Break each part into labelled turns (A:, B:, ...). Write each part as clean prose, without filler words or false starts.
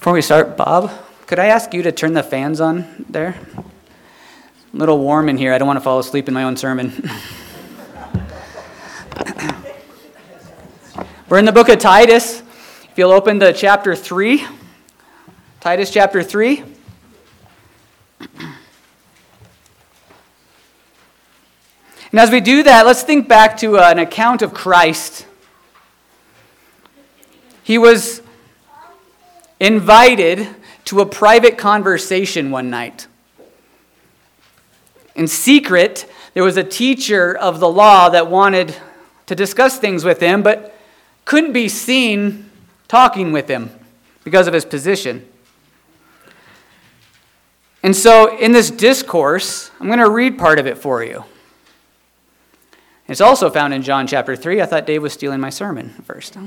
A: Before we start, Bob, could I ask you to turn the fans on there? A little warm in here. I don't want to fall asleep in my own sermon. We're in the book of Titus. If you'll open to chapter 3. Titus chapter 3. And as we do that, let's think back to an account of Christ. He was invited to a private conversation one night. In secret, there was a teacher of the law that wanted to discuss things with him, but couldn't be seen talking with him because of his position. And so in this discourse, I'm going to read part of it for you. It's also found in John chapter 3. I thought Dave was stealing my sermon first.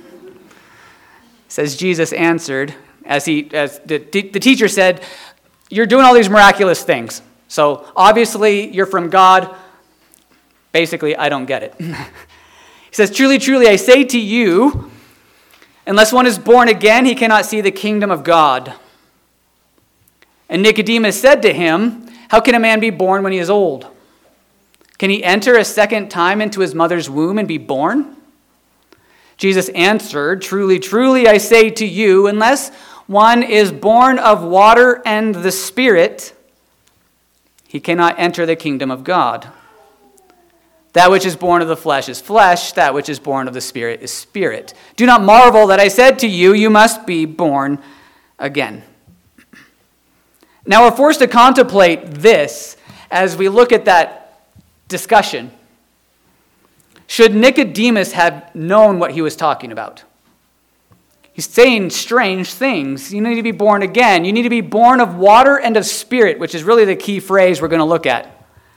A: It says, Jesus answered, as the teacher said, "You're doing all these miraculous things. So obviously you're from God. Basically, I don't get it." He says, "Truly, truly, I say to you, unless one is born again, he cannot see the kingdom of God." And Nicodemus said to him, "How can a man be born when he is old? Can he enter a second time into his mother's womb and be born?" Jesus answered, "Truly, truly, I say to you, unless one is born of water and the Spirit, he cannot enter the kingdom of God. That which is born of the flesh is flesh, that which is born of the Spirit is spirit. Do not marvel that I said to you, you must be born again." Now we're forced to contemplate this as we look at that discussion. Should Nicodemus have known what he was talking about? He's saying strange things. You need to be born again. You need to be born of water and of spirit, which is really the key phrase we're going to look at.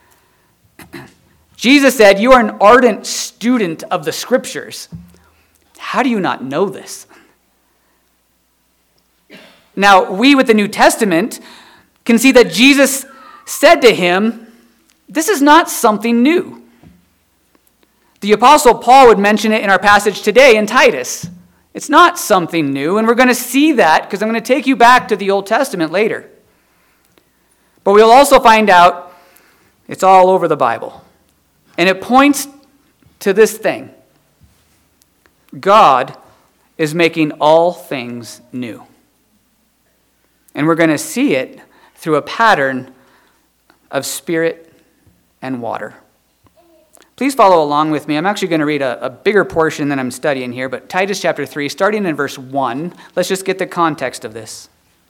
A: Jesus said, "You are an ardent student of the Scriptures. How do you not know this?" Now, we with the New Testament can see that Jesus said to him, this is not something new. The Apostle Paul would mention it in our passage today in Titus. It's not something new, and we're going to see that because I'm going to take you back to the Old Testament later. But we'll also find out it's all over the Bible. And it points to this thing. God is making all things new. And we're going to see it through a pattern of spirit and water. Please follow along with me. I'm actually going to read a bigger portion than I'm studying here, but Titus chapter 3, starting in verse 1. Let's just get the context of this.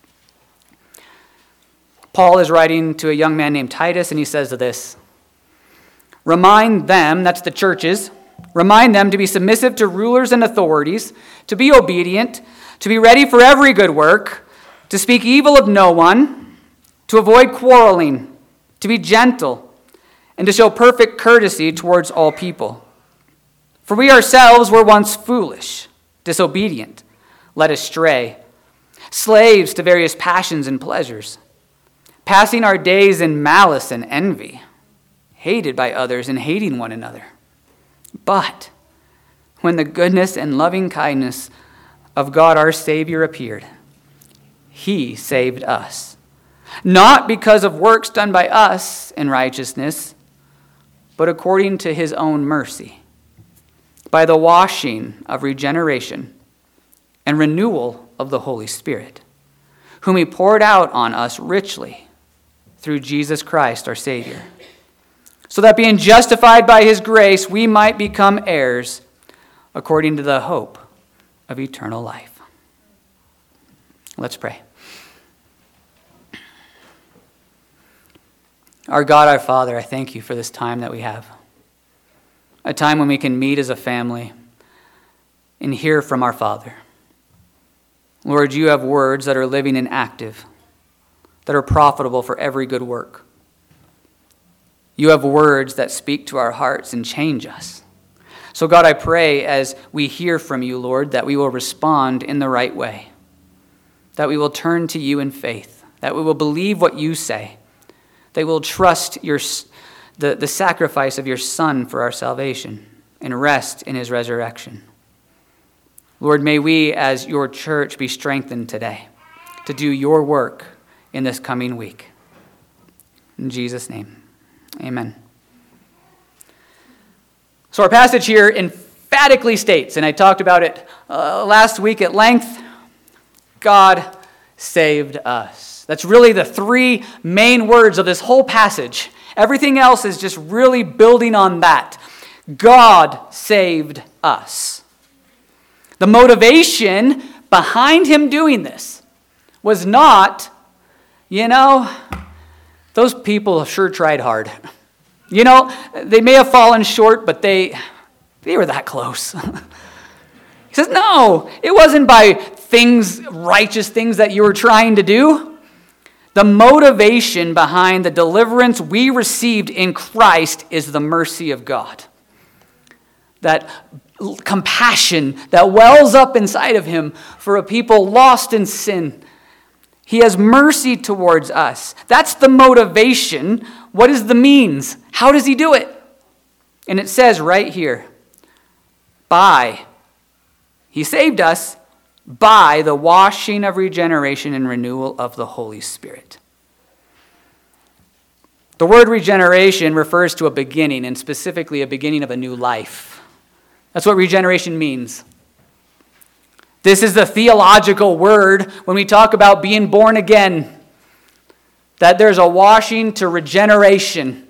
A: Paul is writing to a young man named Titus, and he says this, "Remind them," that's the churches, "remind them to be submissive to rulers and authorities, to be obedient, to be ready for every good work, to speak evil of no one, to avoid quarreling, to be gentle, and to show perfect courtesy towards all people. For we ourselves were once foolish, disobedient, led astray, slaves to various passions and pleasures, passing our days in malice and envy, hated by others and hating one another. But when the goodness and loving kindness of God our Savior appeared, he saved us, not because of works done by us in righteousness, but according to his own mercy, by the washing of regeneration and renewal of the Holy Spirit, whom he poured out on us richly through Jesus Christ our Savior, so that being justified by his grace, we might become heirs according to the hope of eternal life." Let's pray. Our God, our Father, I thank you for this time that we have. A time when we can meet as a family and hear from our Father. Lord, you have words that are living and active, that are profitable for every good work. You have words that speak to our hearts and change us. So God, I pray as we hear from you, Lord, that we will respond in the right way, that we will turn to you in faith, that we will believe what you say, they will trust the sacrifice of your Son for our salvation and rest in his resurrection. Lord, may we as your church be strengthened today. to do your work in this coming week. In Jesus' name, amen. So our passage here emphatically states, and I talked about it last week at length, God saved us. That's really the three main words of this whole passage. Everything else is just really building on that. God saved us. The motivation behind him doing this was not, those people sure tried hard. They may have fallen short, but they were that close. He says, no, it wasn't by righteous things that you were trying to do. The motivation behind the deliverance we received in Christ is the mercy of God. That compassion that wells up inside of him for a people lost in sin. He has mercy towards us. That's the motivation. What is the means? How does he do it? And it says right here, he saved us by the washing of regeneration and renewal of the Holy Spirit. The word regeneration refers to a beginning, and specifically a beginning of a new life. That's what regeneration means. This is the theological word when we talk about being born again, that there's a washing to regeneration.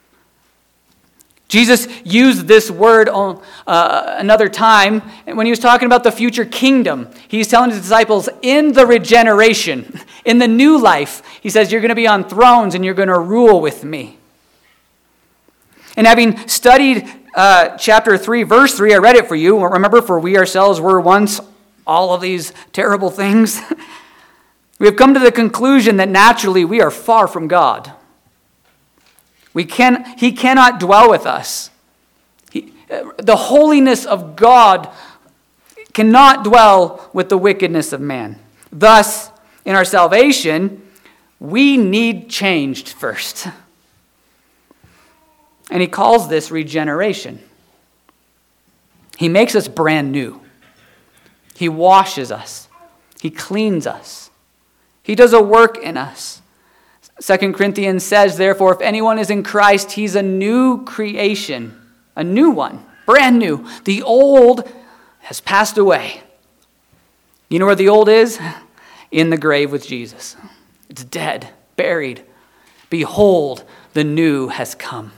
A: Jesus used this word another time when he was talking about the future kingdom. He's telling his disciples, in the regeneration, in the new life, he says, you're going to be on thrones and you're going to rule with me. And having studied chapter 3, verse 3, I read it for you. Remember, for we ourselves were once all of these terrible things. We have come to the conclusion that naturally we are far from God. He cannot dwell with us. The holiness of God cannot dwell with the wickedness of man. Thus, in our salvation, we need changed first. And he calls this regeneration. He makes us brand new. He washes us. He cleans us. He does a work in us. 2 Corinthians says, therefore, if anyone is in Christ, he's a new creation, a new one, brand new. The old has passed away. You know where the old is? In the grave with Jesus. It's dead, buried. Behold, the new has come.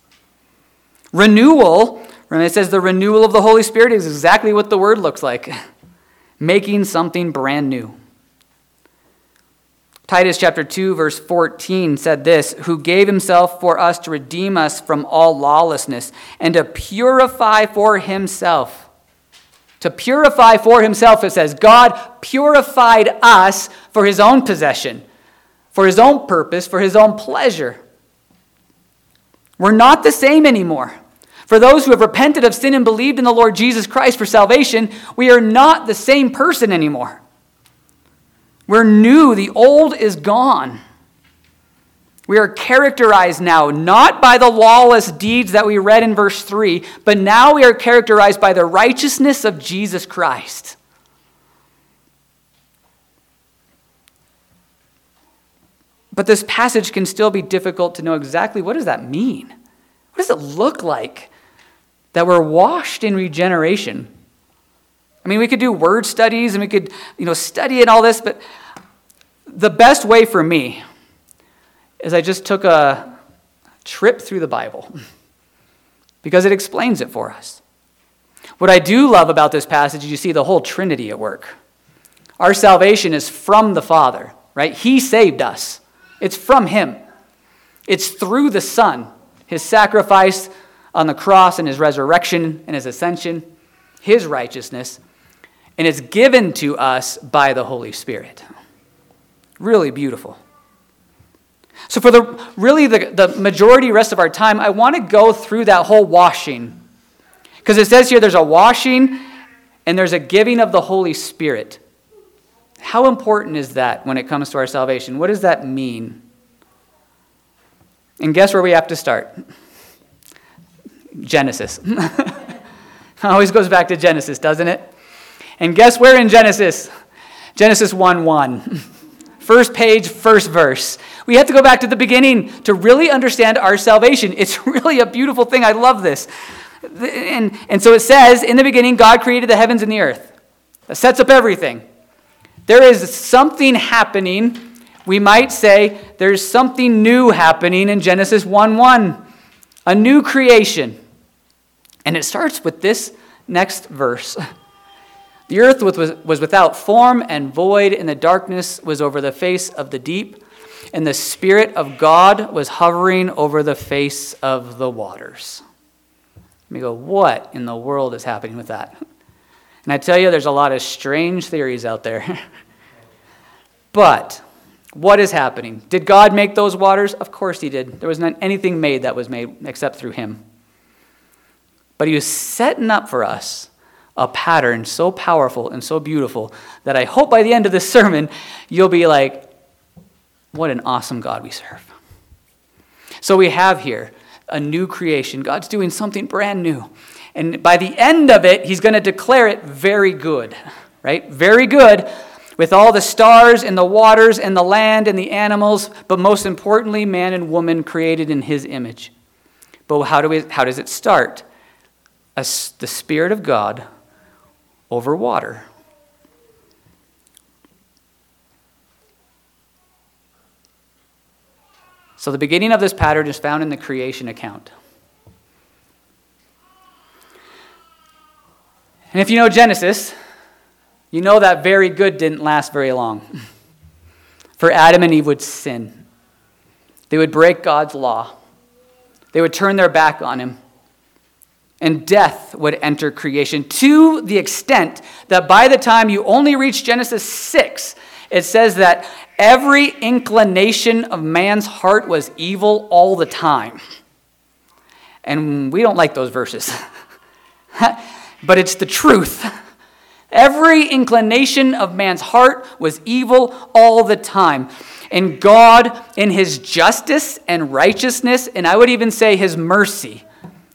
A: Renewal, when it says the renewal of the Holy Spirit, is exactly what the word looks like. Making something brand new. Titus chapter 2, verse 14 said this, who gave himself for us to redeem us from all lawlessness and to purify for himself. To purify for himself, it says, God purified us for his own possession, for his own purpose, for his own pleasure. We're not the same anymore. For those who have repented of sin and believed in the Lord Jesus Christ for salvation, we are not the same person anymore. We're new. The old is gone. We are characterized now not by the lawless deeds that we read in verse 3, but now we are characterized by the righteousness of Jesus Christ. But this passage can still be difficult to know exactly what does that mean? What does it look like that we're washed in regeneration? I mean, we could do word studies and we could, study and all this, but the best way for me is I just took a trip through the Bible because it explains it for us. What I do love about this passage is you see the whole Trinity at work. Our salvation is from the Father, right? He saved us. It's from him. It's through the Son, his sacrifice on the cross and his resurrection and his ascension, his righteousness, and it's given to us by the Holy Spirit. Really beautiful. So for the majority rest of our time, I want to go through that whole washing. Because it says here there's a washing and there's a giving of the Holy Spirit. How important is that when it comes to our salvation? What does that mean? And guess where we have to start? Genesis. Always goes back to Genesis, doesn't it? And guess where in Genesis? Genesis 1:1. First page, first verse. We have to go back to the beginning to really understand our salvation. It's really a beautiful thing. I love this. And so it says, in the beginning, God created the heavens and the earth. That sets up everything. There is something happening. We might say there's something new happening in Genesis 1:1. A new creation. And it starts with this next verse. The earth was without form and void, and the darkness was over the face of the deep, and the Spirit of God was hovering over the face of the waters. Let me go, what in the world is happening with that? And I tell you, there's a lot of strange theories out there. But what is happening? Did God make those waters? Of course he did. There was not anything made that was made except through him. But he was setting up for us a pattern so powerful and so beautiful that I hope by the end of this sermon, you'll be like, what an awesome God we serve. So we have here a new creation. God's doing something brand new. And by the end of it, he's going to declare it very good, right? Very good, with all the stars and the waters and the land and the animals, but most importantly, man and woman created in his image. But how does it start? The Spirit of God over water. So the beginning of this pattern is found in the creation account. And if you know Genesis, you know that very good didn't last very long. For Adam and Eve would sin. They would break God's law. They would turn their back on him. And death would enter creation to the extent that by the time you only reach Genesis 6, it says that every inclination of man's heart was evil all the time. And we don't like those verses. But it's the truth. Every inclination of man's heart was evil all the time. And God, in his justice and righteousness, and I would even say his mercy,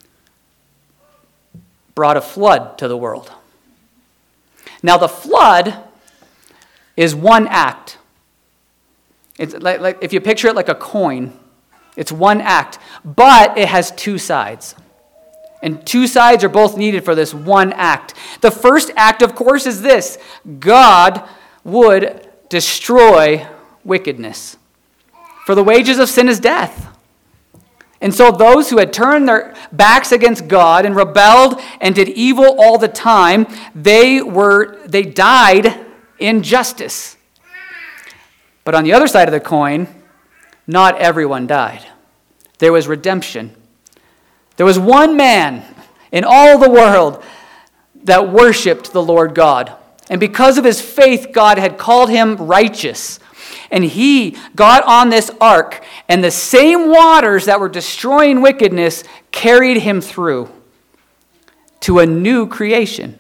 A: brought a flood to the world. Now the flood is one act. It's like if you picture it like a coin, it's one act, but it has two sides. And two sides are both needed for this one act. The first act, of course, is this: God would destroy wickedness. For the wages of sin is death. And so those who had turned their backs against God and rebelled and did evil all the time, they died in justice. But on the other side of the coin, not everyone died. There was redemption. There was one man in all the world that worshiped the Lord God. And because of his faith, God had called him righteous. And he got on this ark, and the same waters that were destroying wickedness carried him through to a new creation.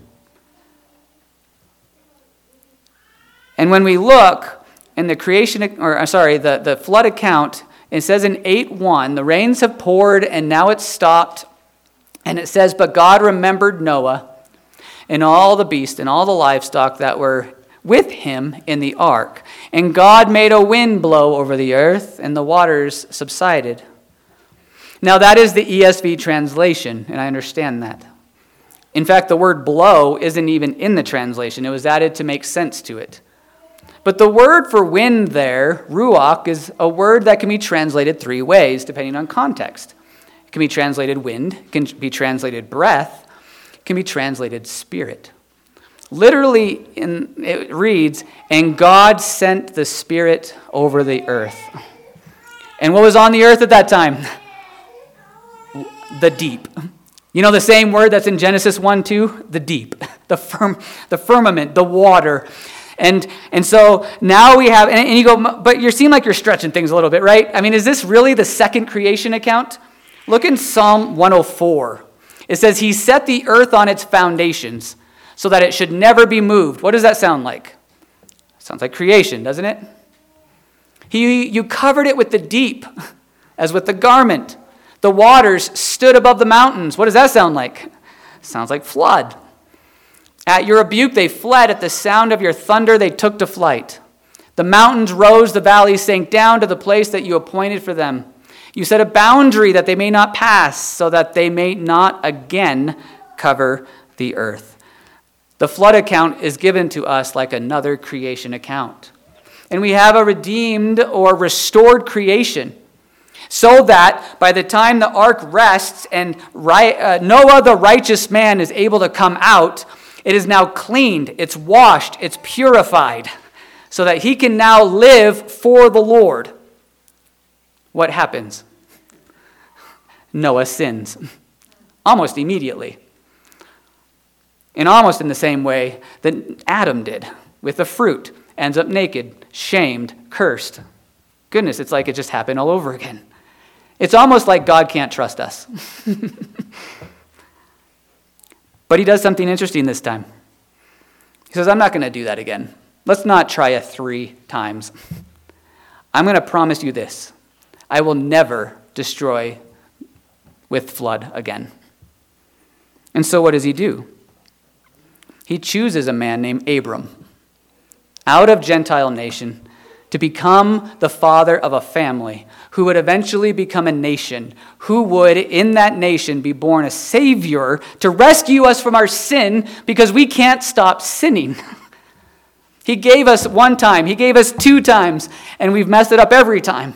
A: And when we look in the the flood account, it says in 8:1, the rains have poured and now it's stopped. And it says, but God remembered Noah and all the beasts and all the livestock that were with him in the ark. And God made a wind blow over the earth, and the waters subsided. Now that is the ESV translation, and I understand that. In fact, the word blow isn't even in the translation. It was added to make sense to it. But the word for wind there, ruach, is a word that can be translated three ways, depending on context. It can be translated wind, it can be translated breath, it can be translated spirit. Literally, it reads, and God sent the Spirit over the earth. And what was on the earth at that time? The deep. You know the same word that's in Genesis 1:2? The deep, the firmament, the water. And so now we have, and you go, but you seem like you're stretching things a little bit, right? I mean, is this really the second creation account? Look in Psalm 104. It says, he set the earth on its foundations, so that it should never be moved. What does that sound like? Sounds like creation, doesn't it? You covered it with the deep, as with the garment. The waters stood above the mountains. What does that sound like? Sounds like flood. At your rebuke they fled. At the sound of your thunder they took to flight. The mountains rose, the valleys sank down to the place that you appointed for them. You set a boundary that they may not pass, so that they may not again cover the earth. The flood account is given to us like another creation account. And we have a redeemed or restored creation, so that by the time the ark rests and Noah the righteous man is able to come out, it is now cleaned, it's washed, it's purified, so that he can now live for the Lord. What happens? Noah sins almost immediately. And almost in the same way that Adam did with the fruit. Ends up naked, shamed, cursed. Goodness, it's like it just happened all over again. It's almost like God can't trust us. But he does something interesting this time. He says, I'm not going to do that again. Let's not try it 3 times. I'm going to promise you this. I will never destroy with flood again. And so what does he do? He chooses a man named Abram out of Gentile nation to become the father of a family who would eventually become a nation, who would in that nation be born a savior to rescue us from our sin because we can't stop sinning. He gave us 1 time, he gave us 2 times, and we've messed it up every time.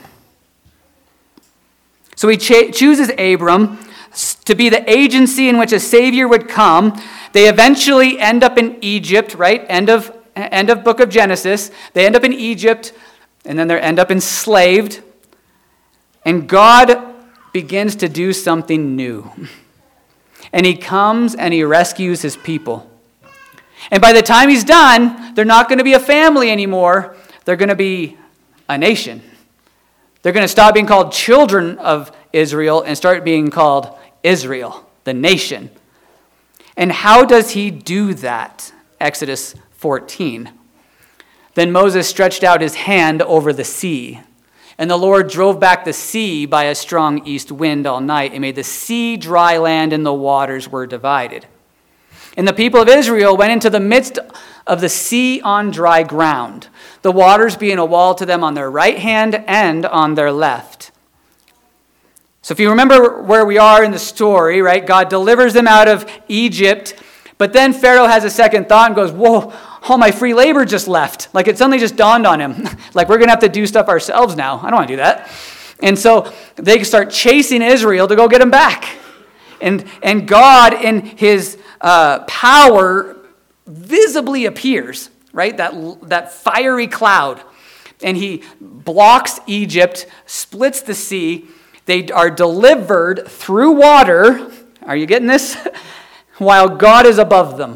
A: So he chooses Abram to be the agency in which a savior would come. They eventually end up in Egypt, right? End of book of Genesis. They end up in Egypt, and then they end up enslaved. And God begins to do something new. And he comes and he rescues his people. And by the time he's done, they're not going to be a family anymore. They're going to be a nation. They're going to stop being called children of Israel and start being called Israel, the nation. And how does he do that? Exodus 14. Then Moses stretched out his hand over the sea, and the Lord drove back the sea by a strong east wind all night and made the sea dry land, and the waters were divided. And the people of Israel went into the midst of the sea on dry ground, the waters being a wall to them on their right hand and on their left. So if you remember where we are in the story, right, God delivers them out of Egypt, but then Pharaoh has a second thought and goes, whoa, all my free labor just left. Like it suddenly just dawned on him. Like we're going to have to do stuff ourselves now. I don't want to do that. And so they start chasing Israel to go get them back. And God in his power visibly appears, right? That fiery cloud. And he blocks Egypt, splits the sea. They are delivered through water. Are you getting this? While God is above them.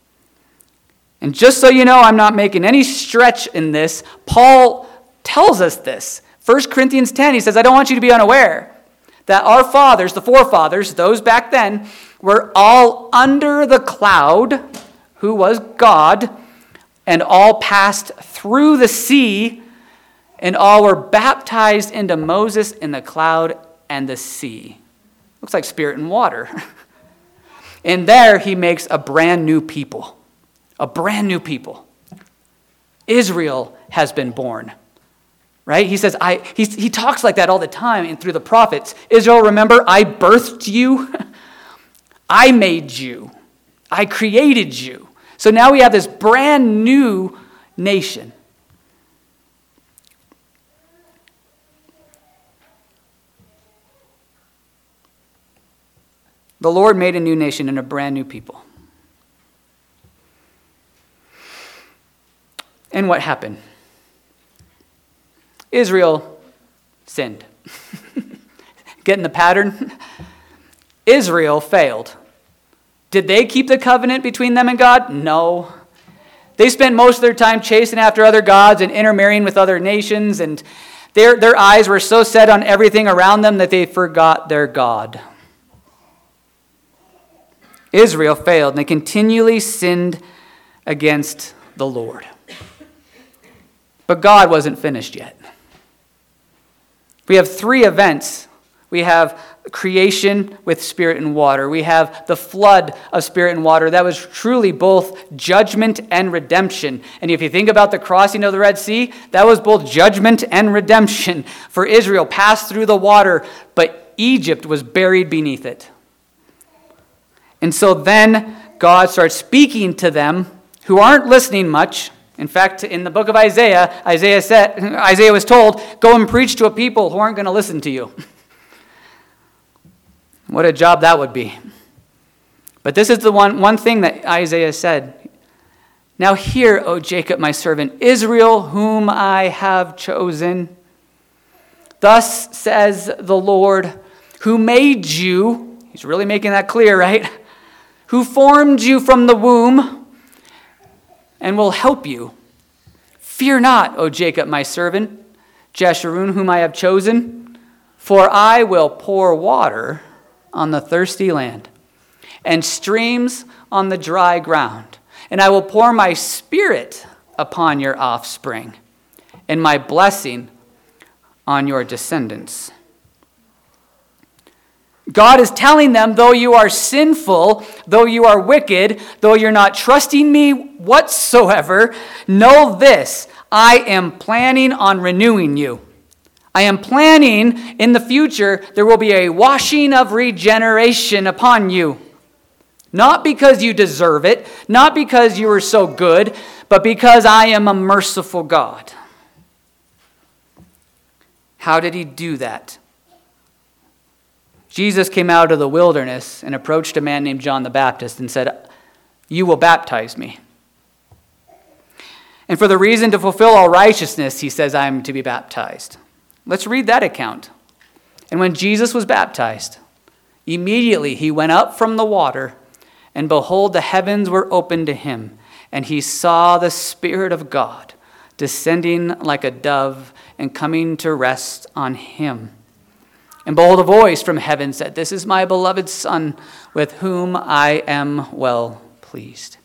A: And just so you know, I'm not making any stretch in this. Paul tells us this. 1 Corinthians 10, he says, I don't want you to be unaware that our fathers, the forefathers, those back then, were all under the cloud, who was God, and all passed through the sea, and all were baptized into Moses in the cloud and the sea. Looks like spirit and water. And there he makes a brand new people. A brand new people. Israel has been born. Right? He says, he talks like that all the time and through the prophets. Israel, remember, I birthed you. I made you. I created you. So now we have this brand new nation. The Lord made a new nation and a brand new people. And what happened? Israel sinned. Getting the pattern? Israel failed. Did they keep the covenant between them and God? No. They spent most of their time chasing after other gods and intermarrying with other nations, and their eyes were so set on everything around them that they forgot their God. Israel failed, and they continually sinned against the Lord. But God wasn't finished yet. We have 3 events. We have creation with spirit and water. We have the flood of spirit and water. That was truly both judgment and redemption. And if you think about the crossing of the Red Sea, that was both judgment and redemption. For Israel passed through the water, but Egypt was buried beneath it. And so then God starts speaking to them who aren't listening much. In fact, in the book of Isaiah was told, go and preach to a people who aren't going to listen to you. What a job that would be. But this is the one thing that Isaiah said. Now hear, O Jacob, my servant, Israel, whom I have chosen. Thus says the Lord, who made you. He's really making that clear, right? Who formed you from the womb and will help you. Fear not, O Jacob, my servant, Jeshurun, whom I have chosen, for I will pour water on the thirsty land, and streams on the dry ground. And I will pour my spirit upon your offspring, and my blessing on your descendants. God is telling them, though you are sinful, though you are wicked, though you're not trusting me whatsoever, know this, I am planning on renewing you. I am planning in the future there will be a washing of regeneration upon you. Not because you deserve it, not because you are so good, but because I am a merciful God. How did he do that? Jesus came out of the wilderness and approached a man named John the Baptist and said, you will baptize me. And for the reason to fulfill all righteousness, he says, I am to be baptized. Let's read that account. And when Jesus was baptized, immediately he went up from the water, and behold, the heavens were opened to him, and he saw the Spirit of God descending like a dove and coming to rest on him. And behold, a voice from heaven said, this is my beloved Son, with whom I am well pleased.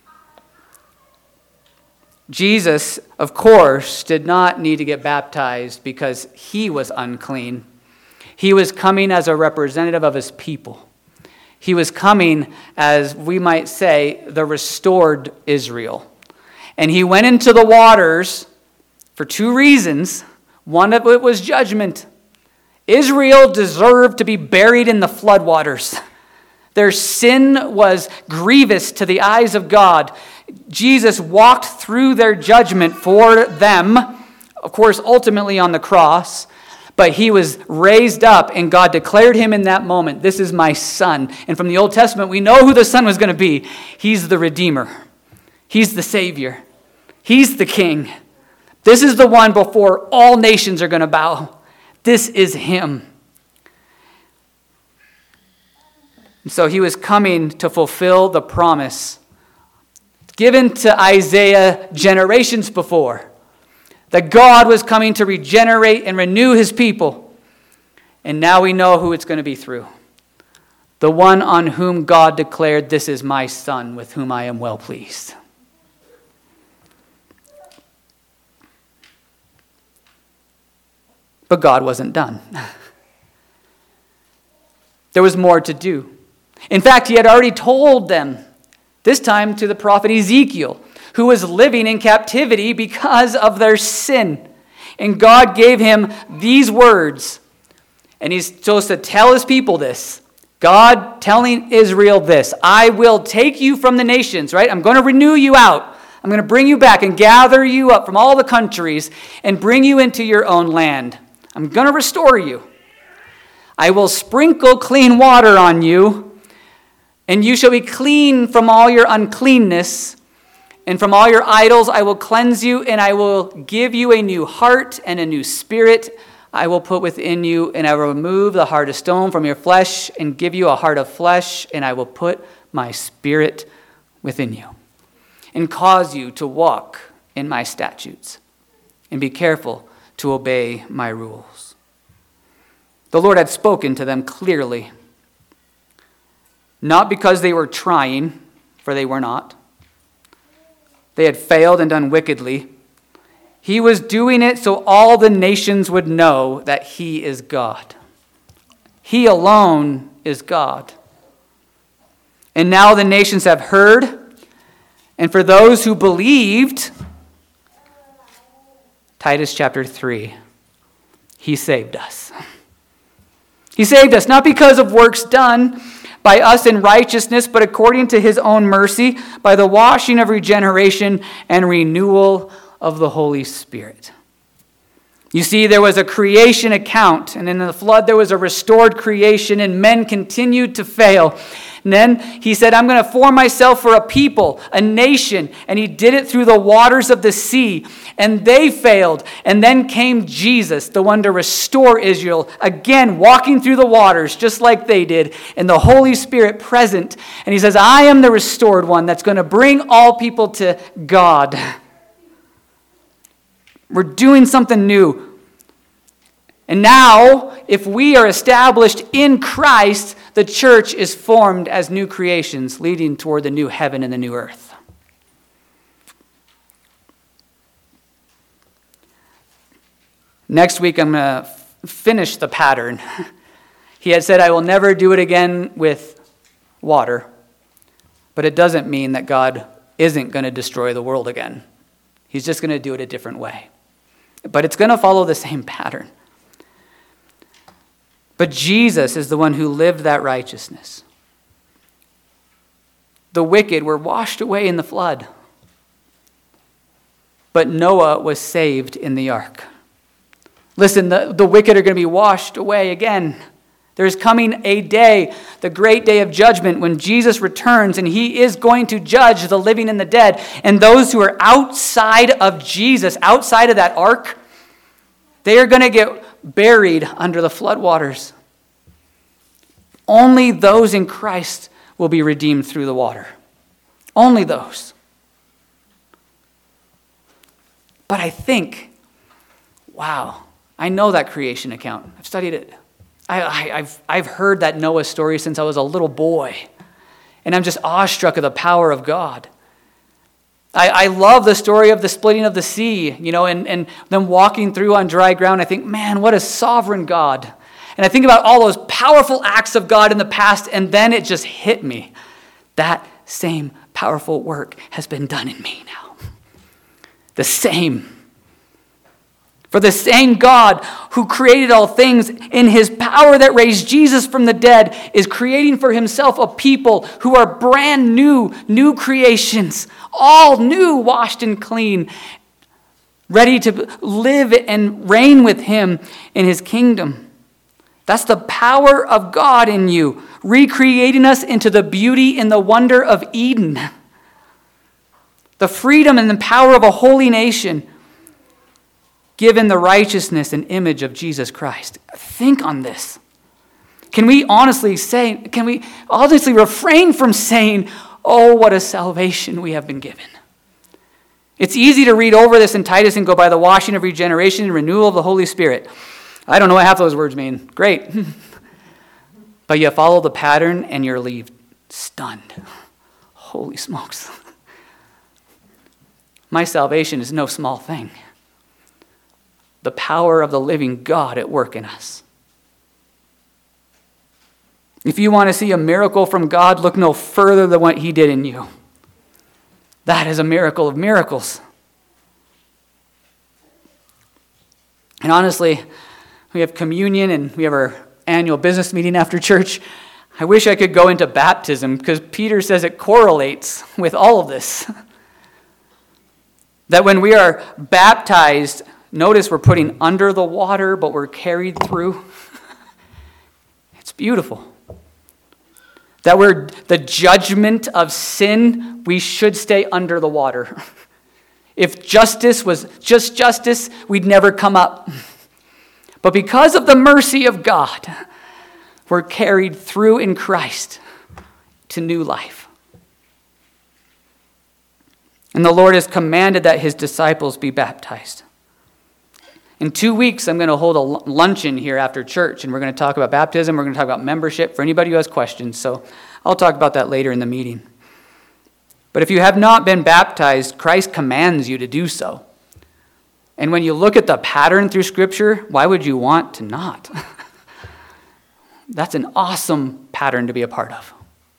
A: Jesus, of course, did not need to get baptized because he was unclean. He was coming as a representative of his people. He was coming as, we might say, the restored Israel. And he went into the waters for two reasons. One of it was judgment. Israel deserved to be buried in the floodwaters. Their sin was grievous to the eyes of God. Jesus walked through their judgment for them, of course, ultimately on the cross, but he was raised up, and God declared him in that moment, this is my Son. And from the Old Testament, we know who the Son was going to be. He's the Redeemer. He's the Savior. He's the King. This is the one before all nations are going to bow. This is him. And so he was coming to fulfill the promise given to Isaiah generations before, that God was coming to regenerate and renew his people. And now we know who it's going to be through. The one on whom God declared, this is my Son, with whom I am well pleased. But God wasn't done. There was more to do. In fact, he had already told them, this time to the prophet Ezekiel, who was living in captivity because of their sin. And God gave him these words. And he's supposed to tell his people this. God telling Israel this. I will take you from the nations, right? I'm going to renew you out. I'm going to bring you back and gather you up from all the countries and bring you into your own land. I'm going to restore you. I will sprinkle clean water on you, and you shall be clean from all your uncleanness, and from all your idols I will cleanse you, and I will give you a new heart and a new spirit I will put within you, and I will remove the heart of stone from your flesh and give you a heart of flesh, and I will put my spirit within you and cause you to walk in my statutes and be careful to obey my rules. The Lord had spoken to them clearly. Not because they were trying, for they were not. They had failed and done wickedly. He was doing it so all the nations would know that he is God. He alone is God. And now the nations have heard, and for those who believed, Titus chapter 3, he saved us. He saved us not because of works done by us in righteousness, but according to his own mercy, by the washing of regeneration and renewal of the Holy Spirit. You see, there was a creation account, and in the flood there was a restored creation, and men continued to fail. And then he said, I'm going to form myself for a people, a nation, and he did it through the waters of the sea, and they failed. And then came Jesus, the one to restore Israel, again walking through the waters just like they did, and the Holy Spirit present. And he says, I am the restored one that's going to bring all people to God. We're doing something new. And now, if we are established in Christ, the church is formed as new creations, leading toward the new heaven and the new earth. Next week, I'm going to finish the pattern. He had said, I will never do it again with water. But it doesn't mean that God isn't going to destroy the world again. He's just going to do it a different way. But it's going to follow the same pattern. But Jesus is the one who lived that righteousness. The wicked were washed away in the flood. But Noah was saved in the ark. Listen, the wicked are going to be washed away again. There's coming a day, the great day of judgment, when Jesus returns, and he is going to judge the living and the dead. And those who are outside of Jesus, outside of that ark, they are going to get buried under the floodwaters. Only those in Christ will be redeemed through the water. Only those. But I think, wow, I know that creation account. I've studied it. I've heard that Noah story since I was a little boy. And I'm just awestruck of the power of God. I love the story of the splitting of the sea, and them walking through on dry ground. I think, man, what a sovereign God. And I think about all those powerful acts of God in the past, and then it just hit me. That same powerful work has been done in me now. The same. For the same God who created all things in his power that raised Jesus from the dead is creating for himself a people who are brand new creations, all new, washed and clean, ready to live and reign with him in his kingdom. That's the power of God in you, recreating us into the beauty and the wonder of Eden. The freedom and the power of a holy nation, given the righteousness and image of Jesus Christ. Think on this. Can we honestly refrain from saying, oh, what a salvation we have been given? It's easy to read over this in Titus and go by the washing of regeneration and renewal of the Holy Spirit. I don't know what half those words mean. Great. But you follow the pattern and you're stunned. Holy smokes. My salvation is no small thing. The power of the living God at work in us. If you want to see a miracle from God, look no further than what he did in you. That is a miracle of miracles. And honestly, we have communion and we have our annual business meeting after church. I wish I could go into baptism because Peter says it correlates with all of this. That when we are baptized, notice we're putting under the water, but we're carried through. It's beautiful. That we're the judgment of sin, we should stay under the water. If justice was just justice, we'd never come up. But because of the mercy of God, we're carried through in Christ to new life. And the Lord has commanded that his disciples be baptized. In 2 weeks, I'm going to hold a luncheon here after church, and we're going to talk about baptism. We're going to talk about membership for anybody who has questions. So I'll talk about that later in the meeting. But if you have not been baptized, Christ commands you to do so. And when you look at the pattern through Scripture, why would you want to not? That's an awesome pattern to be a part of.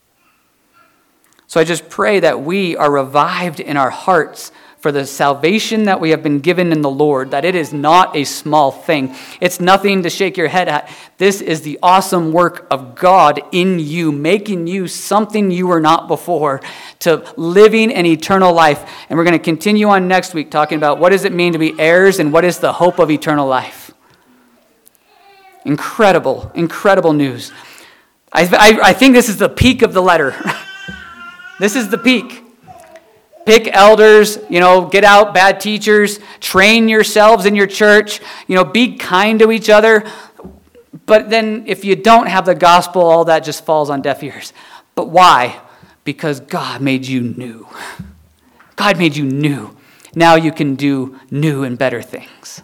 A: So I just pray that we are revived in our hearts for the salvation that we have been given in the Lord, that it is not a small thing. It's nothing to shake your head at. This is the awesome work of God in you, making you something you were not before, to living an eternal life. And we're going to continue on next week talking about what does it mean to be heirs and what is the hope of eternal life. Incredible, incredible news. I think this is the peak of the letter. This is the peak. Pick elders, get out bad teachers, train yourselves in your church, be kind to each other. But then if you don't have the gospel, all that just falls on deaf ears. But why? Because God made you new. God made you new. Now you can do new and better things.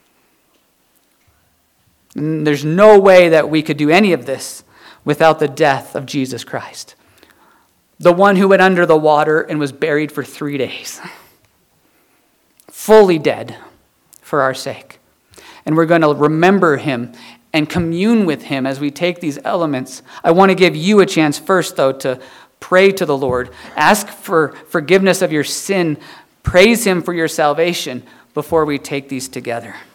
A: And there's no way that we could do any of this without the death of Jesus Christ. The one who went under the water and was buried for 3 days. Fully dead for our sake. And we're going to remember him and commune with him as we take these elements. I want to give you a chance first, though, to pray to the Lord. Ask for forgiveness of your sin. Praise him for your salvation before we take these together.